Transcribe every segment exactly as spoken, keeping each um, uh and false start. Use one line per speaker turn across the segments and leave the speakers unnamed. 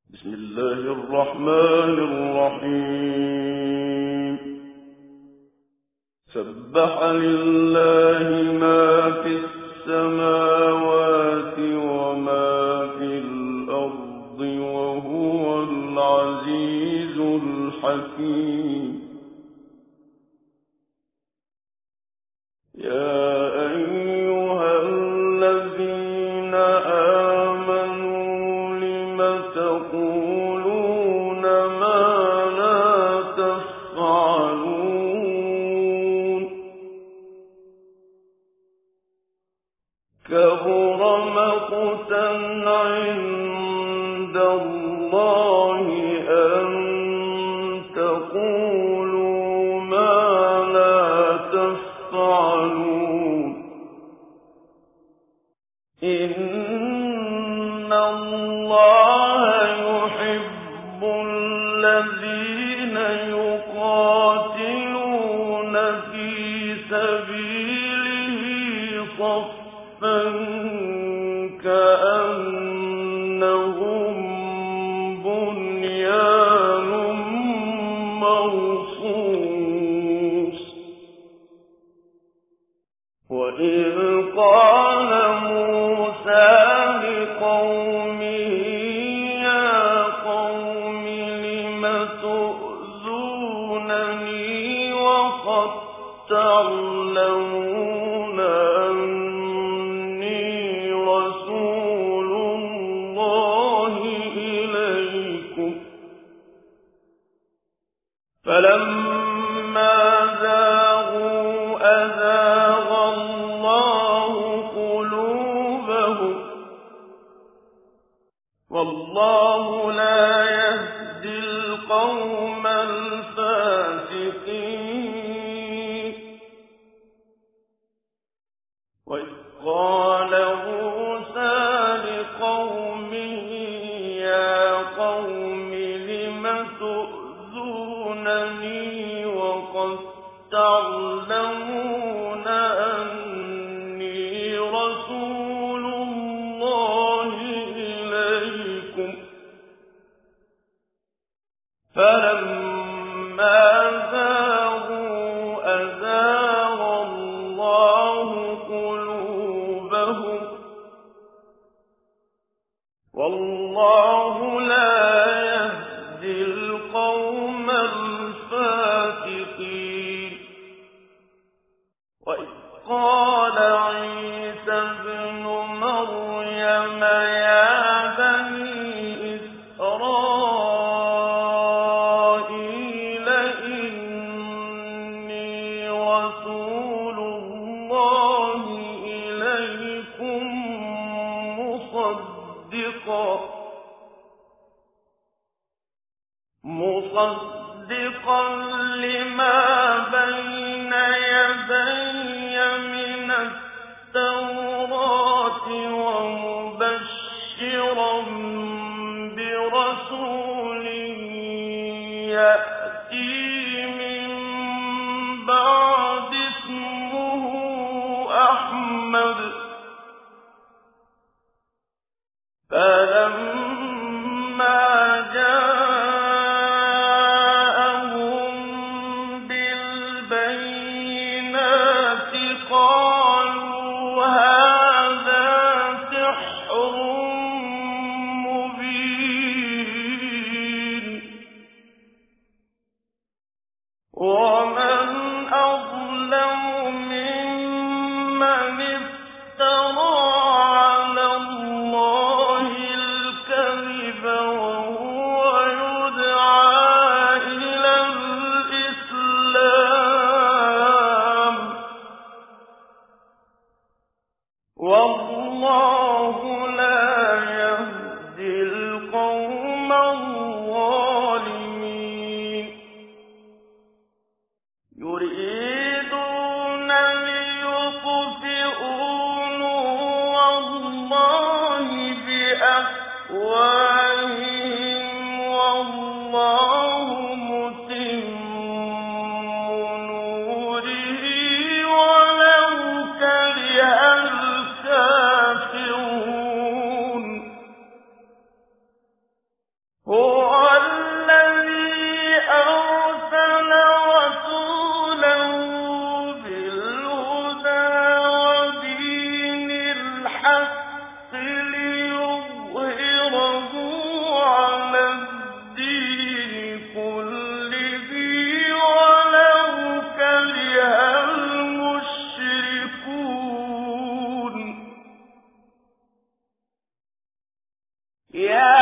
بسم الله الرحمن الرحيم. سبح لله ما في السماوات وما في الأرض وهو العزيز الحكيم. يا أيها الذين آمنوا لم تقولون ما لا تفعلون كبر مقتا عند الله أن تقولوا ما لا تفعلون إن الله يحب الذين يقاتلون في سبيله صفا كأنهم بنيان مرصوص. وإذ قال موسى لقومه يا قوم لم تؤذونني وقد تعلمون أني رسول الله إليكم. فلما زاغوا أزاغ الله قلوبهم والله لا يهدي القوم الفاسقين. وإذ قال موسى لقومه يا قوم لم تؤذونني وقد تعلمون أني رسول الله إليكم. فلما زاغوا أزاغ الله قلوبهم والله لا يهدي القوم الفاسقين. وإذ قال عيسى ابن مريم يا بني إسرائيل إني رسول الله إليكم مصدقا مصدقا لما بين يدي من التوراة ومبشرا برسول يأتي من بعد اسمه أحمد. فلما جاءهم بالبينات قالوا هذا سحر مبين. ومن أظلم ممن افترى على الله الكذب وهو يدعى إلى الإسلام والله لا يهدي القوم الظالمين. يريدون ليطفئوا نور الله بأفواههم والله متم نوره ولو كره الكافرون. هو الذي أرسل رسوله بالهدى ودين الحق ليظهره على الدين كله ولو كره المشركون. يا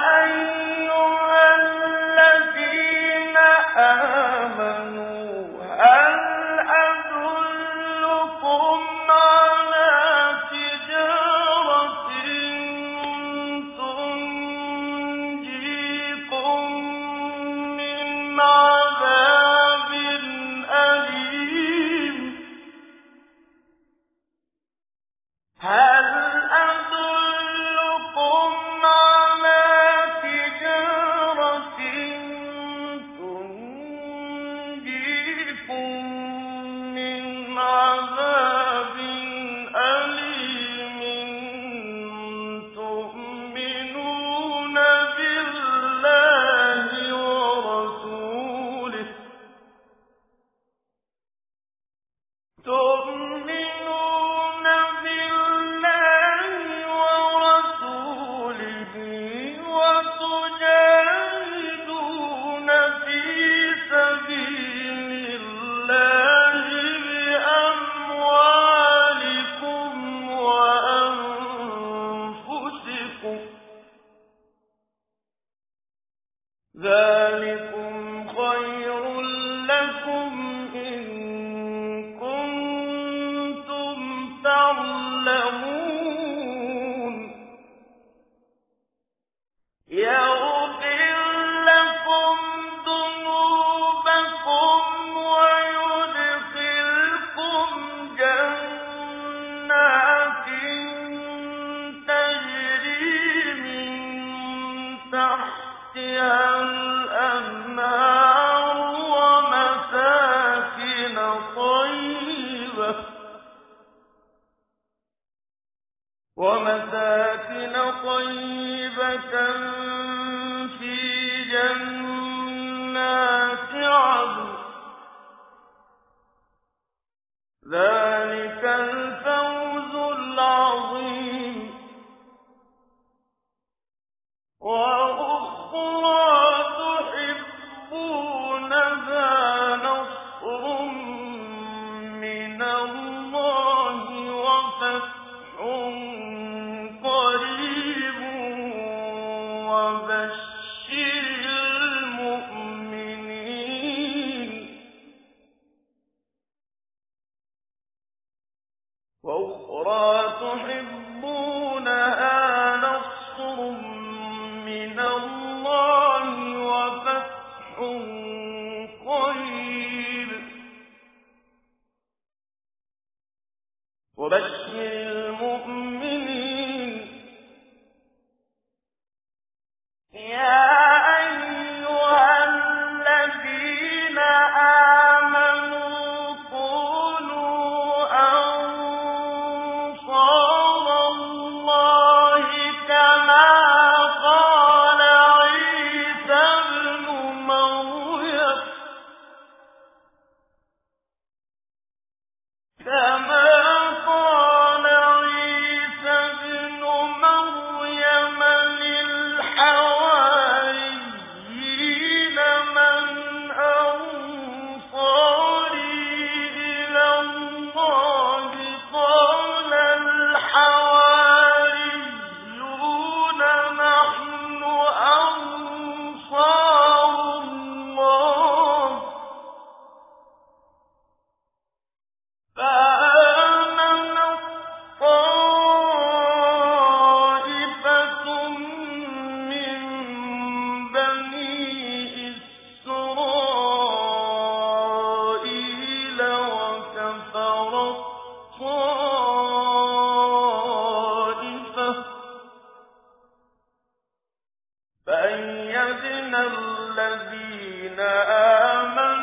ذلكم خير لكم إن كنتم تعلمون. يغفر لكم ذنوبكم ويدخلكم جنات تجري من تحتها الأنهار ومساكن طيبة ومساكن طيبة في جنات عدن. ذلك الفوز العظيم. وأخرى تحبونها نصر من الله وفتح قريب وبشر المؤمنين. وأخرى تحبونها نصر من الله وفتح قريب وبشر المؤمنين. يا أيها الذين آمنوا كونوا أنصار الله كما قال عيسى ابن مريم كما قال عيسى ابن مريم للحواريين من أنصاري إلى الله قال الحواريون نحن أنصار الله. فآمنت طائفة من بني إسرائيل وكفرت طائفة فأيدنا الذين آمنوا